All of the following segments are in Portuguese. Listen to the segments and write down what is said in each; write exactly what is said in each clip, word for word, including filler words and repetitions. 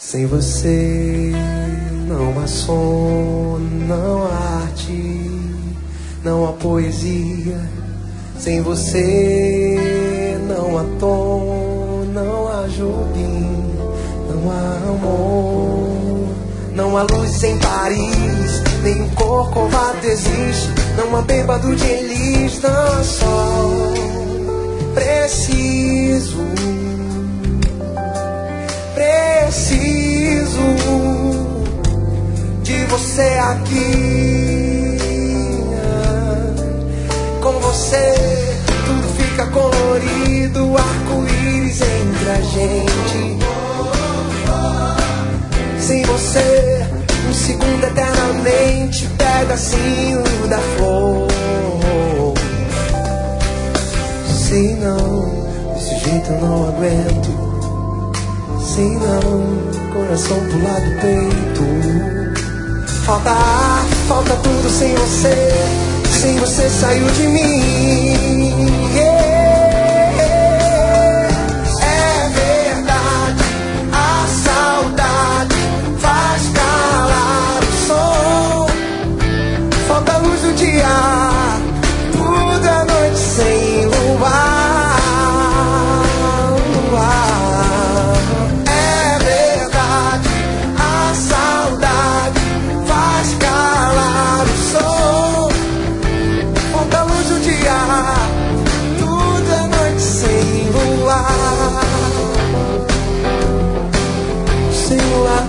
Sem você não há som, não há arte, não há poesia. Sem você não há tom, não há jubim, não há amor. Não há luz em Paris, nem um corcovado existe. Não há bêbado de Elis, não há sol. Preciso, preciso de você aqui. Com você tudo fica colorido, arco-íris entre a gente. Sem você, um segundo eternamente, pedacinho da flor. Sei não, desse jeito eu não aguento. Sei não, coração pular do peito. Falta ar, falta tudo sem você. Sem você saiu de mim. Yeah. É verdade, a saudade faz calar o som. Falta a luz do dia, tudo é noite sem luar. luar. É verdade, a saudade faz calar o som. Falta a luz do dia, tudo é noite sem luar. Sem luar.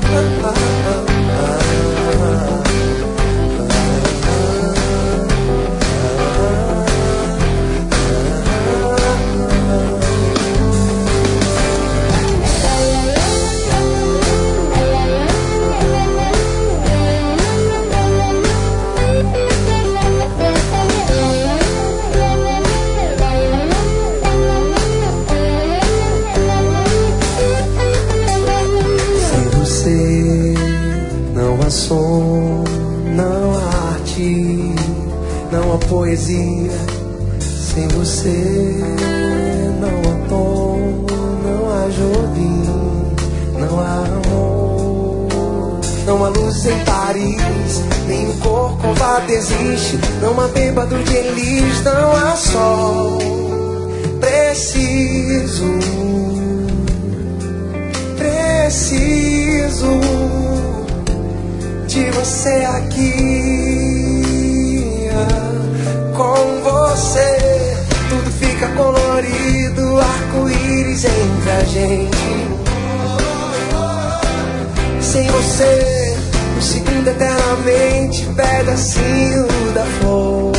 Som, não há arte, não há poesia. Sem você não há tom, não há jovem, não há amor. Não há luz em Paris, nem um corcovado existe. Não há bêbado de Elis, não há sol. Preciso, preciso de você aqui. Com você tudo fica colorido, arco-íris entre a gente. Sem você, um segundo eternamente, pedacinho da flor.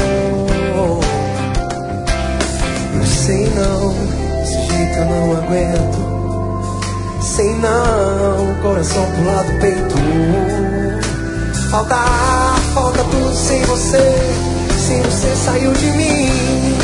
Eu sei não, desse jeito eu não aguento. Sei não, coração pular do peito. Falta ar, falta tudo sem você. Sem você saiu de mim.